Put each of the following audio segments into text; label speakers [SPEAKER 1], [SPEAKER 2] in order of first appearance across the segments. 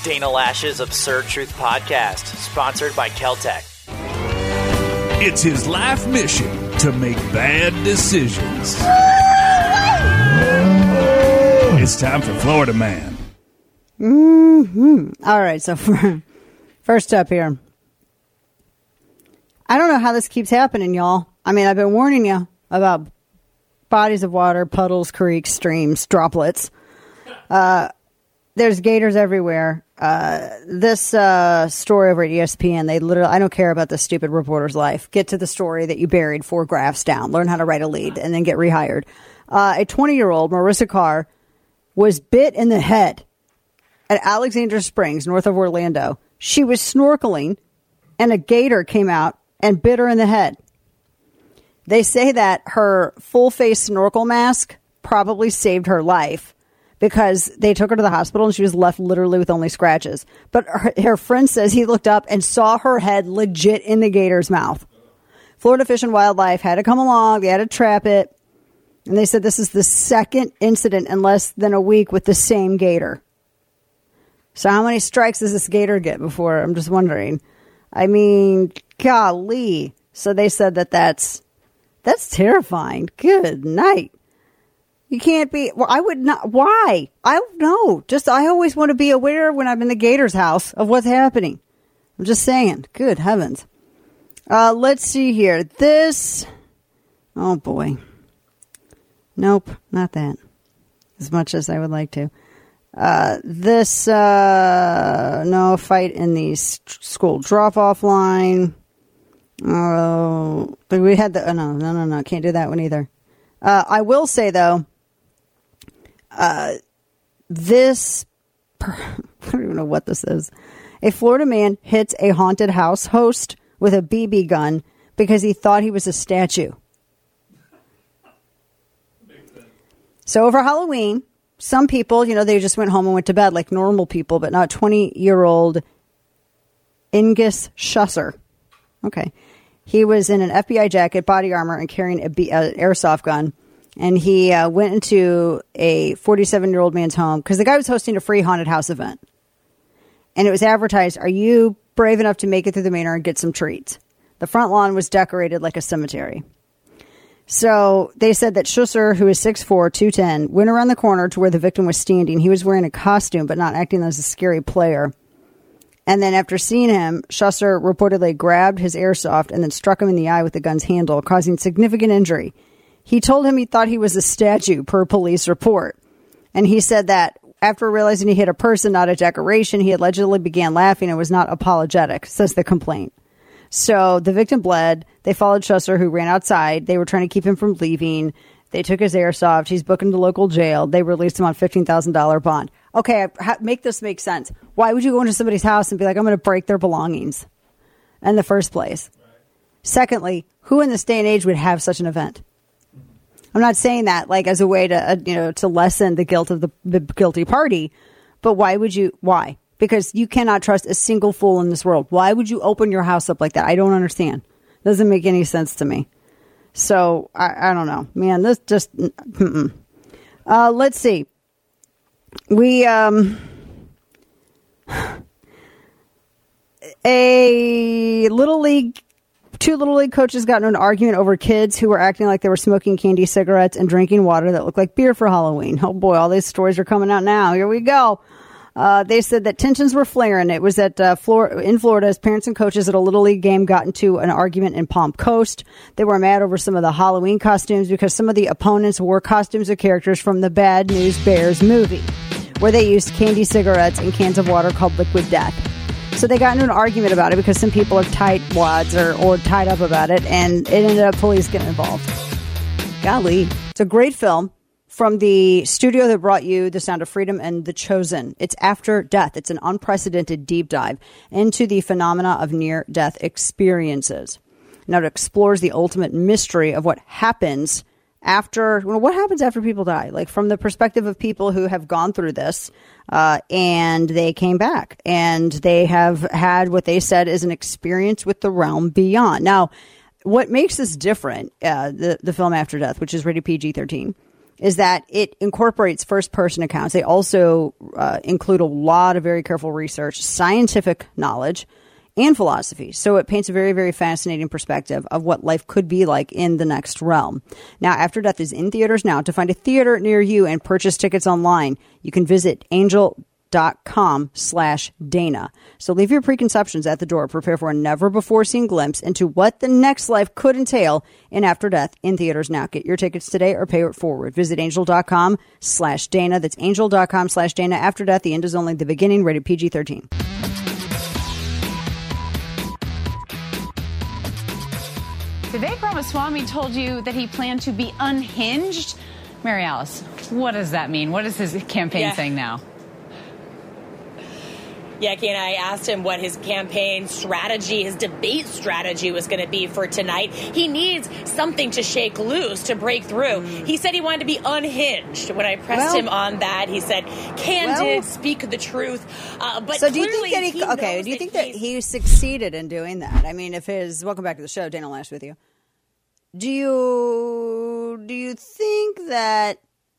[SPEAKER 1] Dana Lash's Absurd Truth Podcast, sponsored by Keltec.
[SPEAKER 2] It's his life mission to make bad decisions. It's time for Florida Man.
[SPEAKER 3] All right, so first up here. I don't know how this keeps happening, y'all. I mean, I've been warning you about bodies of water, puddles, creeks, streams, droplets. There's gators everywhere. This story over at ESPN, they literally, I don't care about this stupid reporter's life. Get to the story that you buried 4 graphs down. Learn how to write a lead and then get rehired. A 20-year-old, Marissa Carr, was bit in the head at Alexander Springs, north of Orlando. She was snorkeling and a gator came out and bit her in the head. They say that her full-face snorkel mask probably saved her life because they took her to the hospital and she was left literally with only scratches. But her friend says he looked up and saw her head legit in the gator's mouth. Florida Fish and Wildlife had to come along. They had to trap it. And they said this is the second incident in less than a week with the same gator. So how many strikes does this gator get before? I'm just wondering. I mean, golly. So they said that's terrifying. Good night. You can't be, well, I would not, why? I don't know. Just, I always want to be aware when I'm in the gator's house of what's happening. I'm just saying. Good heavens. Let's see here. This, oh boy. Nope, not that. As much as I would like to. No, fight in the school drop-off line. Oh, but we had the, no, can't do that one either. I will say, though, this, I don't even know what this is. A Florida man hits a haunted house host with a BB gun because he thought he was a statue. So over Halloween, some people, they just went home and went to bed like normal people, but not 20-year-old Ingus Schusser. Okay. He was in an FBI jacket, body armor, and carrying an airsoft gun. And he went into a 47-year-old man's home because the guy was hosting a free haunted house event. And it was advertised, are you brave enough to make it through the manor and get some treats? The front lawn was decorated like a cemetery. So they said that Schusser, who is 6'4", 210, went around the corner to where the victim was standing. He was wearing a costume, but not acting as a scary player. And then after seeing him, Schusser reportedly grabbed his airsoft and then struck him in the eye with the gun's handle, causing significant injury. He told him he thought he was a statue, per police report. And he said that after realizing he hit a person, not a decoration, he allegedly began laughing and was not apologetic, says the complaint. So the victim bled. They followed Schusser, who ran outside. They were trying to keep him from leaving. They took his airsoft. He's booked into local jail. They released him on $15,000 bond. Okay, make this make sense. Why would you go into somebody's house and be like, I'm going to break their belongings in the first place? Right. Secondly, who in this day and age would have such an event? I'm not saying that like as a way to, to lessen the guilt of the guilty party, but why would you? Why? Because you cannot trust a single fool in this world. Why would you open your house up like that? I don't understand. Doesn't make any sense to me. So I don't know, man. This just. Let's see. We two Little League coaches got into an argument over kids who were acting like they were smoking candy cigarettes and drinking water that looked like beer for Halloween. Oh boy, all these stories are coming out now. Here we go. They said that tensions were flaring. It was at in Florida as parents and coaches at a Little League game got into an argument in Palm Coast. They were mad over some of the Halloween costumes because some of the opponents wore costumes of characters from the Bad News Bears movie, where they used candy cigarettes and cans of water called Liquid Death. So they got into an argument about it because some people are tightwads or tied up about it, and it ended up police getting involved. Golly. It's a great film from the studio that brought you The Sound of Freedom and The Chosen. It's After Death. It's an unprecedented deep dive into the phenomena of near-death experiences. Now, it explores the ultimate mystery of what happens after people die, like from the perspective of people who have gone through this and they came back and they have had what they said is an experience with the realm beyond. Now, what makes this different, the film After Death, which is rated PG-13, is that it incorporates first-person accounts. They also include a lot of very careful research, scientific knowledge, and philosophy. So it paints a very, very fascinating perspective of what life could be like in the next realm. Now, After Death is in theaters now. To find a theater near you and purchase tickets online, you can visit angel.com/Dana. So leave your preconceptions at the door. Prepare for a never-before-seen glimpse into what the next life could entail in After Death in theaters now. Get your tickets today or pay it forward. Visit angel.com/Dana. That's angel.com/Dana. After Death, the end is only the beginning. Rated PG-13.
[SPEAKER 4] Vivek Ramaswamy told you that he planned to be unhinged. Mary Alice, what does that mean? What is his campaign saying now?
[SPEAKER 5] Yeah, Kane, I asked him what his campaign strategy, his debate strategy was going to be for tonight. He needs something to shake loose, to break through. He said he wanted to be unhinged. When I pressed him on that, he said, candid, speak the truth. But
[SPEAKER 3] so do you think that he succeeded in doing that? I mean, welcome back to the show, Dana Loesch with you. Do you think that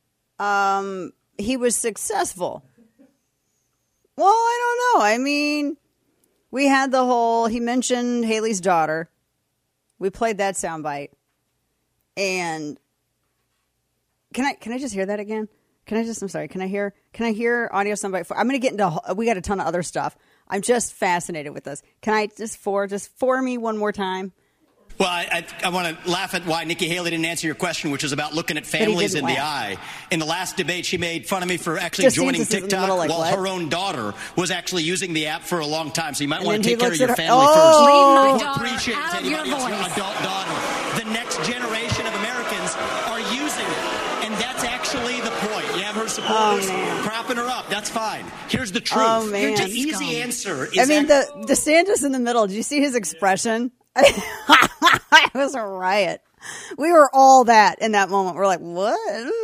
[SPEAKER 3] he was successful? Well, I don't know. I mean, we had he mentioned Haley's daughter. We played that soundbite. And can I just hear that again? I'm sorry. Can I hear audio soundbite? I'm going to get into, we got a ton of other stuff. I'm just fascinated with this. Can I just for me one more time?
[SPEAKER 6] Well, I want to laugh at why Nikki Haley didn't answer your question, which was about looking at families in the eye. In the last debate, she made fun of me for actually joining TikTok while her own daughter was actually using the app for a long time. So you might want to take care of your family first.
[SPEAKER 4] Don't
[SPEAKER 6] appreciate anybody else's adult daughter. The next generation of Americans are using it. And that's actually the point. You have her supporters propping her up. That's fine. Here's the truth.
[SPEAKER 3] Oh, man.
[SPEAKER 6] The easy answer is...
[SPEAKER 3] I mean, the DeSantis in the middle. Did you see his expression? It was a riot. We were all that in that moment. We're like, what?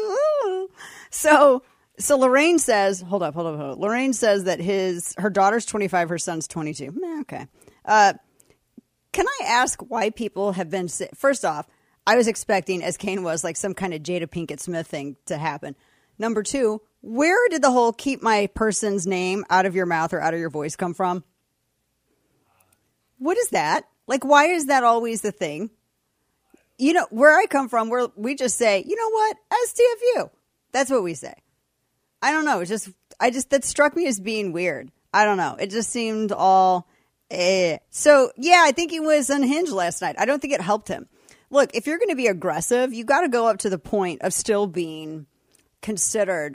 [SPEAKER 3] So Lorraine says, hold up. Lorraine says that her daughter's 25, her son's 22. Okay. Can I ask why people have been, first off, I was expecting, as Kane was, like some kind of Jada Pinkett Smith thing to happen. Number two, where did the whole keep my person's name out of your mouth or out of your voice come from? What is that? Like, why is that always the thing? You know, where I come from, where we just say, you know what, STFU. That's what we say. I don't know. That struck me as being weird. I don't know. It just seemed all, So, yeah, I think he was unhinged last night. I don't think it helped him. Look, if you're going to be aggressive, you got to go up to the point of still being considered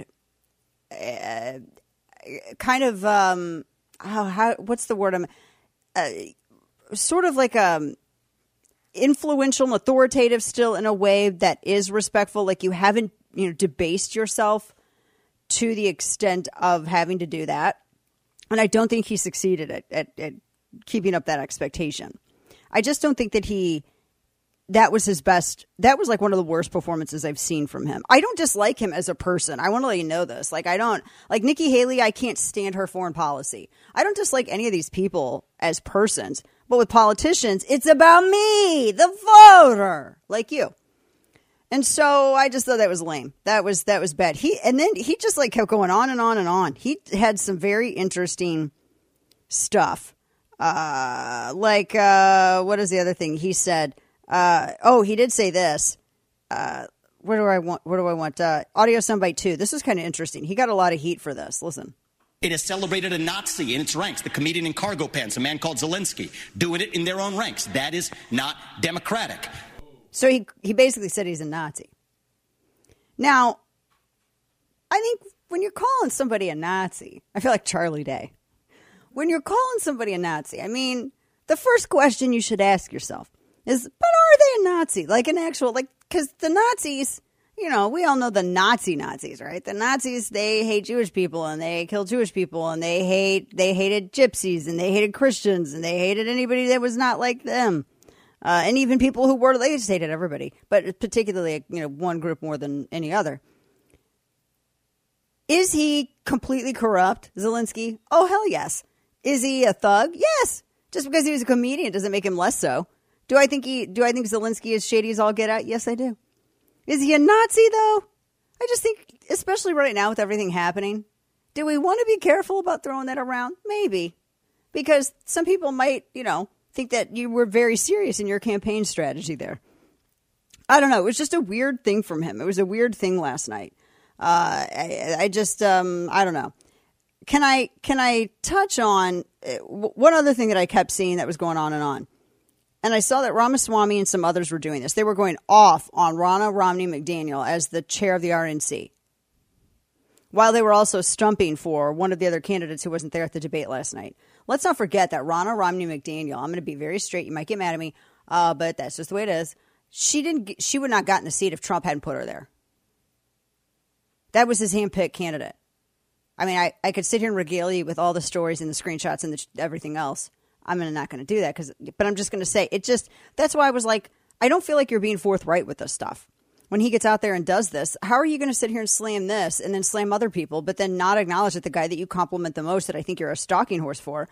[SPEAKER 3] kind of, what's the word? Sort of like influential and authoritative still in a way that is respectful. Like you haven't, debased yourself to the extent of having to do that. And I don't think he succeeded at keeping up that expectation. I just don't think that was his best. That was like one of the worst performances I've seen from him. I don't dislike him as a person. I want to let you know this. Like Nikki Haley, I can't stand her foreign policy. I don't dislike any of these people as persons. But with politicians, it's about me, the voter, like you. And so I just thought that was lame. That was bad. He just like kept going on and on and on. He had some very interesting stuff. What is the other thing he said? He did say this. What do I want? Audio soundbite 2. This is kind of interesting. He got a lot of heat for this. Listen.
[SPEAKER 6] It has celebrated a Nazi in its ranks, the comedian in cargo pants, a man called Zelensky, doing it in their own ranks. That is not democratic.
[SPEAKER 3] So he basically said he's a Nazi. Now, I think when you're calling somebody a Nazi, I feel like Charlie Day. When you're calling somebody a Nazi, I mean, the first question you should ask yourself is, but are they a Nazi? Like an actual, because the Nazis... we all know the Nazis, right? The Nazis, they hate Jewish people and they kill Jewish people and they hated gypsies and they hated Christians and they hated anybody that was not like them. And even people who were, they just hated everybody, but particularly, one group more than any other. Is he completely corrupt, Zelensky? Oh, hell yes. Is he a thug? Yes. Just because he was a comedian doesn't make him less so. Do I think Zelensky is shady as all get out? Yes, I do. Is he a Nazi, though? I just think, especially right now with everything happening, do we want to be careful about throwing that around? Maybe. Because some people might, think that you were very serious in your campaign strategy there. I don't know. It was just a weird thing from him. It was a weird thing last night. I don't know. Can I touch on one other thing that I kept seeing that was going on and on? And I saw that Ramaswamy and some others were doing this. They were going off on Ronna Romney McDaniel as the chair of the RNC, while they were also stumping for one of the other candidates who wasn't there at the debate last night. Let's not forget that Ronna Romney McDaniel, I'm going to be very straight, you might get mad at me, but that's just the way it is. She would not have gotten a seat if Trump hadn't put her there. That was his handpicked candidate. I mean, I could sit here and regale you with all the stories and the screenshots and everything else. I'm not going to do that, but I'm just going to say that's why I was like, I don't feel like you're being forthright with this stuff. When he gets out there and does this, how are you going to sit here and slam this and then slam other people, but then not acknowledge that the guy that you compliment the most, that I think you're a stalking horse for,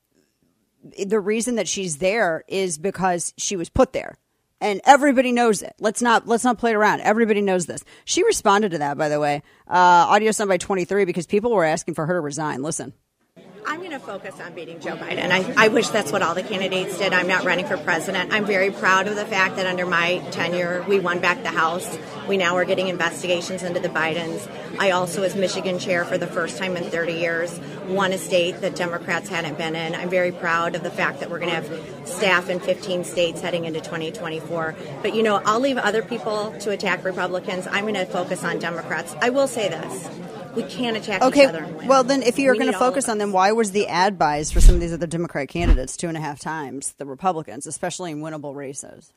[SPEAKER 3] the reason that she's there is because she was put there. And everybody knows it. Let's not play it around. Everybody knows this. She responded to that, by the way. Audio soundbite 23, because people were asking for her to resign. Listen.
[SPEAKER 7] I'm going to focus on beating Joe Biden. I wish that's what all the candidates did. I'm not running for president. I'm very proud of the fact that under my tenure, we won back the House. We now are getting investigations into the Bidens. I also, as Michigan chair for the first time in 30 years, won a state that Democrats hadn't been in. I'm very proud of the fact that we're going to have staff in 15 states heading into 2024. But, I'll leave other people to attack Republicans. I'm going to focus on Democrats. I will say this. We can't attack each other and win.
[SPEAKER 3] Well, then if you're going to focus on them, why was the ad buys for some of these other Democratic candidates 2.5 times the Republicans, especially in winnable races?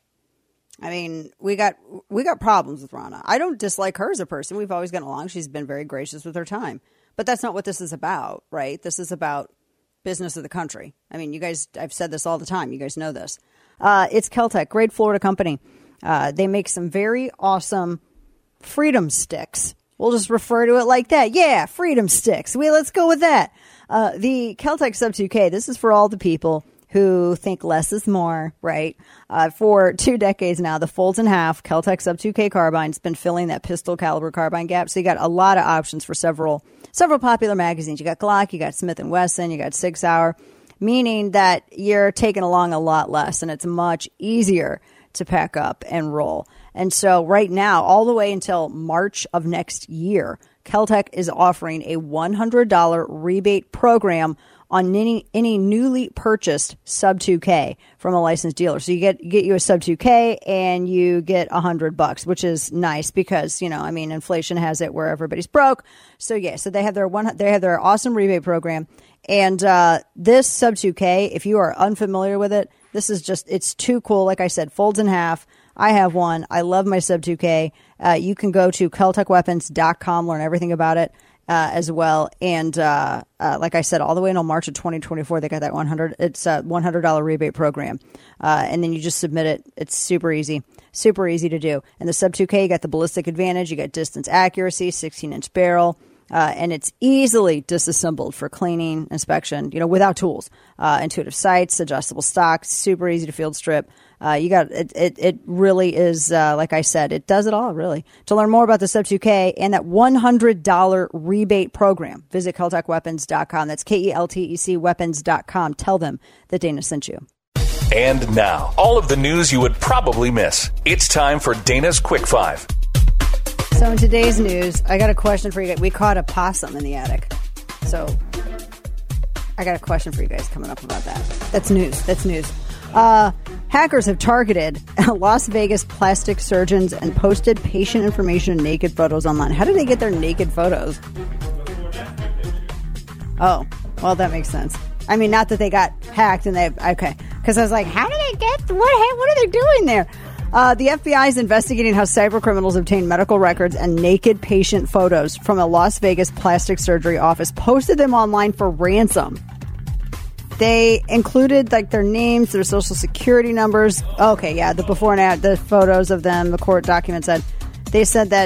[SPEAKER 3] I mean, we got problems with Ronna. I don't dislike her as a person. We've always gotten along. She's been very gracious with her time. But that's not what this is about, right? This is about business of the country. I mean, you guys, I've said this all the time. You guys know this. It's Keltec, great Florida company. They make some very awesome freedom sticks. We'll just refer to it like that. Yeah, freedom sticks. Let's go with that. The Keltec Sub 2K, this is for all the people who think less is more, right? For 2 decades now, the folds in half Keltec Sub 2K carbine's been filling that pistol caliber carbine gap. So you got a lot of options for several popular magazines. You got Glock, you got Smith & Wesson, you got Sig Sauer, meaning that you're taking along a lot less and it's much easier to pack up and roll. And so right now, all the way until March of next year, Keltec is offering a $100 rebate program on any newly purchased Sub 2K from a licensed dealer. So you get you a Sub 2K and you get $100, which is nice because, inflation has it where everybody's broke. So so they have their awesome rebate program. And this Sub 2K, if you are unfamiliar with it, this is it's too cool. Like I said, folds in half. I have one. I love my Sub 2K. You can go to KeltecWeapons.com, learn everything about it as well. And like I said, all the way until March of 2024, they got that $100 rebate program. And then you just submit it. It's super easy to do. And the Sub 2K, you got the ballistic advantage. You got distance accuracy, 16-inch barrel. And it's easily disassembled for cleaning, inspection, without tools. Intuitive sights, adjustable stock, super easy to field strip. It really is, like I said, it does it all, really. To learn more about the Sub 2K and that $100 rebate program, visit KeltecWeapons.com. That's KELTEC weapons.com. Tell them that Dana sent you.
[SPEAKER 8] And now, all of the news you would probably miss. It's time for Dana's Quick Five.
[SPEAKER 3] So in today's news, I got a question for you guys. We caught a possum in the attic. So I got a question for you guys coming up about that. That's news. Hackers have targeted Las Vegas plastic surgeons and posted patient information and naked photos online. How did they get their naked photos? Oh, well, that makes sense. I mean, not that they got hacked and okay. Because I was like, how did they get, what are they doing there? The FBI is investigating how cyber criminals obtained medical records and naked patient photos from a Las Vegas plastic surgery office, posted them online for ransom. They included their names, their social security numbers. Okay, yeah, the before and after, the photos of them, the court document said. They said that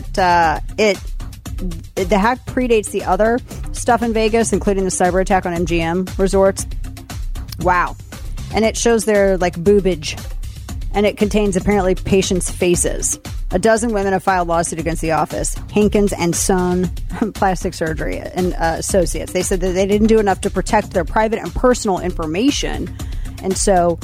[SPEAKER 3] the hack predates the other stuff in Vegas, including the cyber attack on MGM resorts. Wow. And it shows their boobage. And it contains apparently patients' faces A dozen women have filed lawsuit against the office. Hankins and Son Plastic Surgery and Associates. They said that they didn't do enough to protect their private and personal information. And so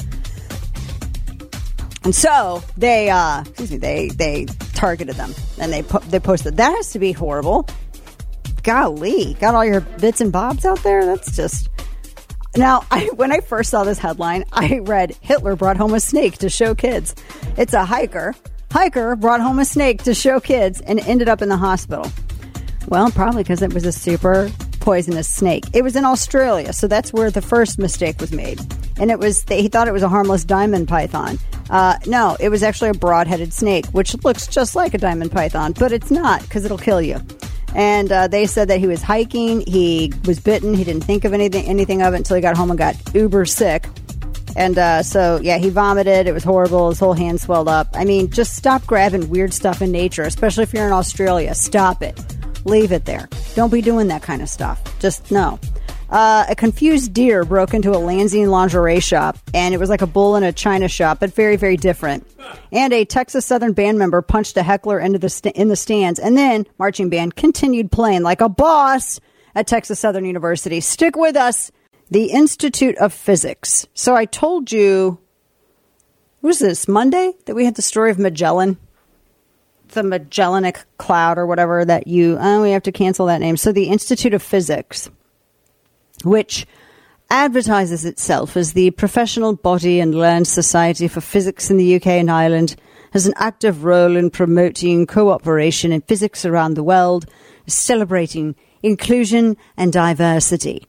[SPEAKER 3] they targeted them, and they posted. That has to be horrible. Golly, got all your bits and bobs out there? That's just... Now, when I first saw this headline, I read, Hitler brought home a snake to show kids. It's a hiker. Hiker brought home a snake to show kids and ended up in the hospital. Well, probably because it was a super poisonous snake. It was in Australia, so that's where the first mistake was made. And he thought it was a harmless diamond python. No, it was actually a broad-headed snake, which looks just like a diamond python, but it's not, because it'll kill you. And they said that he was hiking, he was bitten, he didn't think of anything of it until he got home and got uber sick. And he vomited. It was horrible. His whole hand swelled up. I mean, just stop grabbing weird stuff in nature, especially if you're in Australia. Stop it. Leave it there. Don't be doing that kind of stuff. Just no. A confused deer broke into a Lansing lingerie shop, and it was like a bull in a china shop, but very, very different. And a Texas Southern band member punched a heckler in the stands, and then marching band continued playing like a boss at Texas Southern University. Stick with us. The Institute of Physics. So I told you, was this Monday that we had the story of Magellan? The Magellanic Cloud or whatever that we have to cancel that name. So the Institute of Physics, which advertises itself as the professional body and learned society for physics in the UK and Ireland, has an active role in promoting cooperation in physics around the world, celebrating inclusion and diversity.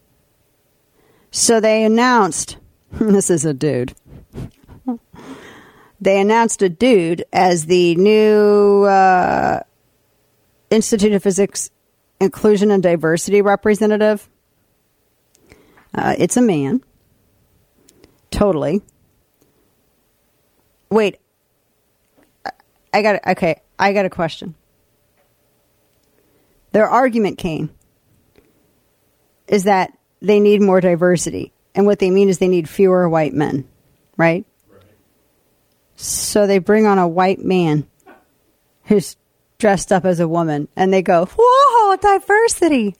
[SPEAKER 3] So they announced, this is a dude. They announced a dude as the new Institute of Physics Inclusion and Diversity representative. It's a man. Totally. Wait. I got a question. Their argument is that they need more diversity. And what they mean is they need fewer white men, right? So they bring on a white man who's dressed up as a woman, and they go, whoa, diversity.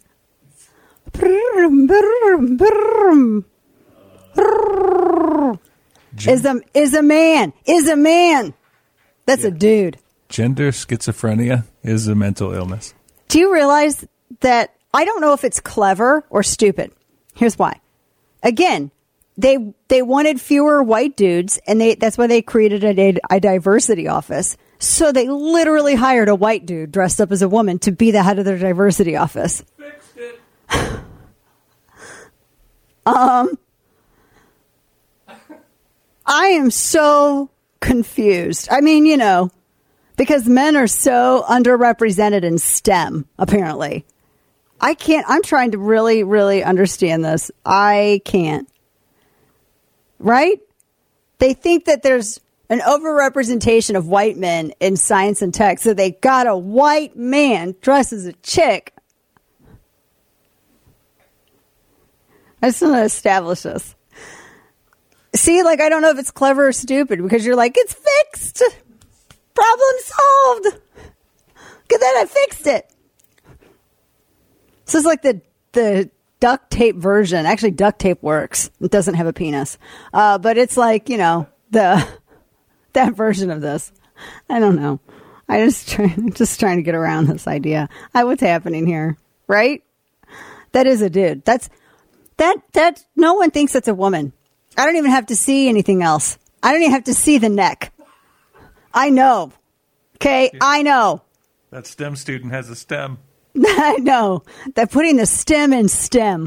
[SPEAKER 3] Is a man. That's a dude.
[SPEAKER 9] Gender schizophrenia is a mental illness.
[SPEAKER 3] Do you realize that? I don't know if it's clever or stupid. Here's why. Again, they wanted fewer white dudes, and that's why they created a diversity office. So they literally hired a white dude dressed up as a woman to be the head of their diversity office.
[SPEAKER 9] Fixed it.
[SPEAKER 3] I am so confused. I mean, because men are so underrepresented in STEM, apparently. I'm trying to really, really understand this. I can't. Right? They think that there's an overrepresentation of white men in science and tech, so they got a white man dressed as a chick. I just want to establish this. See, I don't know if it's clever or stupid, because you're like, it's fixed. Problem solved. Look at that, I fixed it. This is like the duct tape version. Actually, duct tape works. It doesn't have a penis. But it's like, that version of this. I don't know. I'm just trying to get around this idea. What's happening here, right? That is a dude. That no one thinks that's a woman. I don't even have to see anything else. I don't even have to see the neck. I know. Okay, I know.
[SPEAKER 9] That STEM student has a stem.
[SPEAKER 3] I know. They're putting the stem in STEM.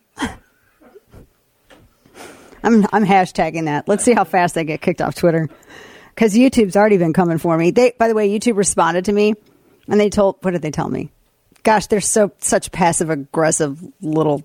[SPEAKER 3] I'm hashtagging that. Let's see how fast I get kicked off Twitter. Because YouTube's already been coming for me. By the way, YouTube responded to me, and what did they tell me? Gosh, they're such passive-aggressive little...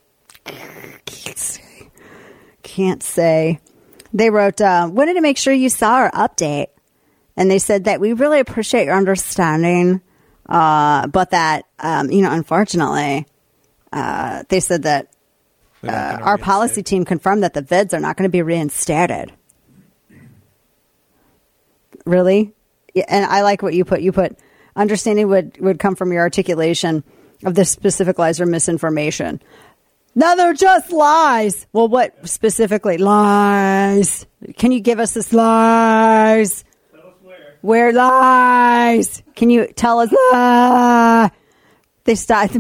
[SPEAKER 3] Can't say. They wrote, wanted to make sure you saw our update. And they said that we really appreciate your understanding, but that, unfortunately, they said that our policy team confirmed that the vids are not going to be reinstated. Really? and I like what you put. You put understanding would come from your articulation of the specific lies or misinformation. No, they're just lies. Well, what specifically? Lies. Can you give us this lies? Tell us where lies? Can you tell us? They start.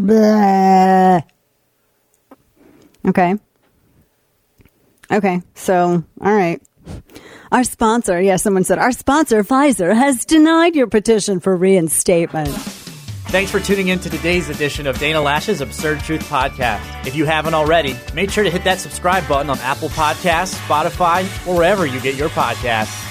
[SPEAKER 3] Okay. So, all right. Our sponsor, someone said, our sponsor, Pfizer, has denied your petition for reinstatement.
[SPEAKER 1] Thanks for tuning in to today's edition of Dana Loesch's Absurd Truth Podcast. If you haven't already, make sure to hit that subscribe button on Apple Podcasts, Spotify, or wherever you get your podcasts.